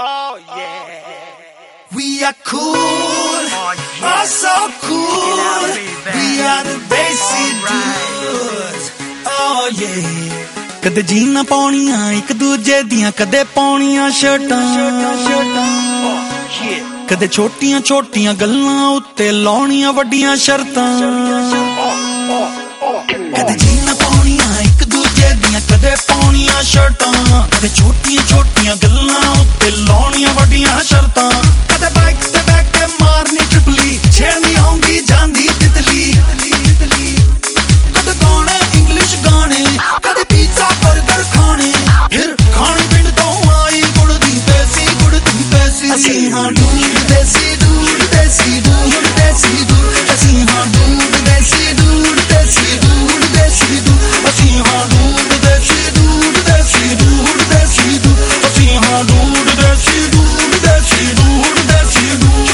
Oh yeah. We are cool, oh so cool. We are the basic dudes. Oh yeah. कदे जीना पाउनियां एक दूजे दियां कदे पाउनियां शर्टां कदे छोटियां छोटियां गल्लां उत्ते लाउनियां वड्डियां शर्तां कदे जीना पाउनियां एक दूजे दियां कदे पाउनियां शर्टां कदे छोटियां छोटियां गल्लां उत्ते लाउनियां वड्डियां शर्तां कदे बाइक ते बैठ के मारनी ट्रिपली छेड़नी आउंदी जांदी तितली कदे गाने इंग्लिश गाने कदे पिज़्ज़ा बर्गर खाने फिर खाने पिंड तो आई गुड़ दी पैसी असी हाँ दूध देसी दूध देसी दूध देसी दूध असी हाँ दूध देसी दूध देसी दूध देसी दूध असी हाँ दूध देसी दूध देसी दूध देसी दूध असी हाँ दूध देसी दूध देसी दूध देसी दूध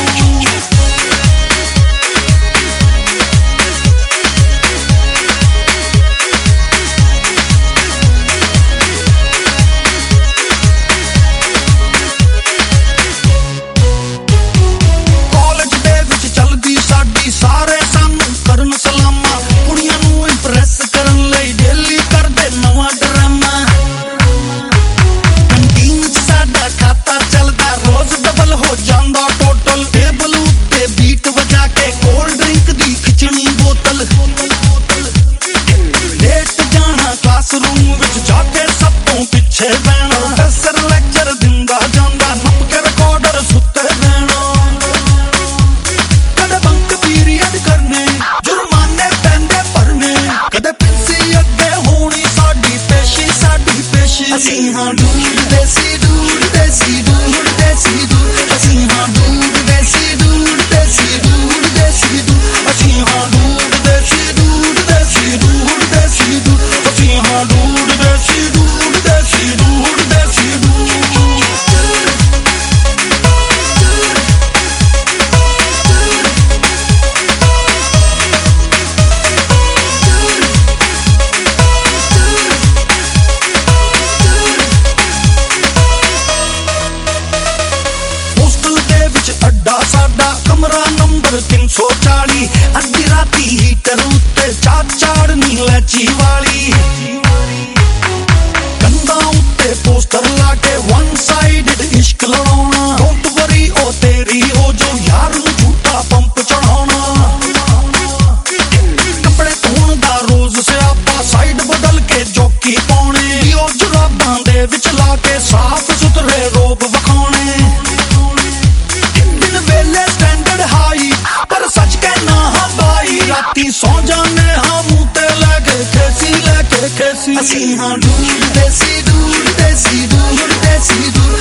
ਸਾਰੇ ਸਾਨੂੰ ਕਰਨ ਸਲਾਮਾ ਕੁੜੀਆਂ ਨੂੰ ਇੰਪ੍ਰੈਸ ਕਰਨ ਲਈ ਡੇਲੀ ਕਰਦੇ ਨਵਾਂ ਡਰਾਮਾ ਕੰਟੀਨ 'ਚ ਸਾਡਾ ਖਾਤਾ ਚੱਲਦਾ ਰੋਜ਼ ਡਬਲ ਹੋ ਜਾਂਦਾ ਟੋਟਲ ਟੇਬਲ ਉੱਤੇ ਬੀਟ ਵਜਾ ਕੇ ਕੋਲਡ ਡਰਿੰਕ ਦੀ ਖਿੱਚਣੀ ਬੋਤਲ ਲੇਟ ਜਾਣਾ ਕਲਾਸਰੂਮ ਵਿੱਚ ਜਾ ਕੇ ਸਭ ਤੋਂ ਪਿੱਛੇ ਬਹਿਣਾ ਪ੍ਰੋਫੈਸਰ ਲੈਕਚਰ ਦਿੰਦਾ ਜਾਂਦਾ ਨੱਪ ਕੇ ਰਿਕਾਰਡਰ ਸੁੱਤੇ ਰਹਿਣਾ करने जुर्माने पैंदे भरने कदे पिंसी अगे होनी साडी पेशी असी हाँ दूध देसी दूध देसी दूध देसी दूध असी हाँ दूध देसी दूध देसी दूध देसी दूध असी हाँ दूध देसी दूध देसी दूध देसी दूध असी हाँ दूध देसी दूध देसी दूध देसी दूध साडा कमरा नंबर 340 अद्धी राती हीटर उत्ते चाड़नी लैची वाली कंधा उत्ते पोस्टर लाके वन साइडेड इश्क लड़ाउणा डोंट वरी ओ तेरी ओ जो यार नूं झूठा पंप चढ़ाउणा कपड़े धोण दा रोज सियापा साइड बदल के जॉकी पाउणे ओ जुराबां दे विच ला के साफ सुथरे रोब विखाउणे स्टैंडर्ड हाई पर सच कहना हाँ बाई राती सौ जाने हाँ मुँह ते लेके खेसी असी हाँ दूध देसी दूध देसी दूध देसी दूध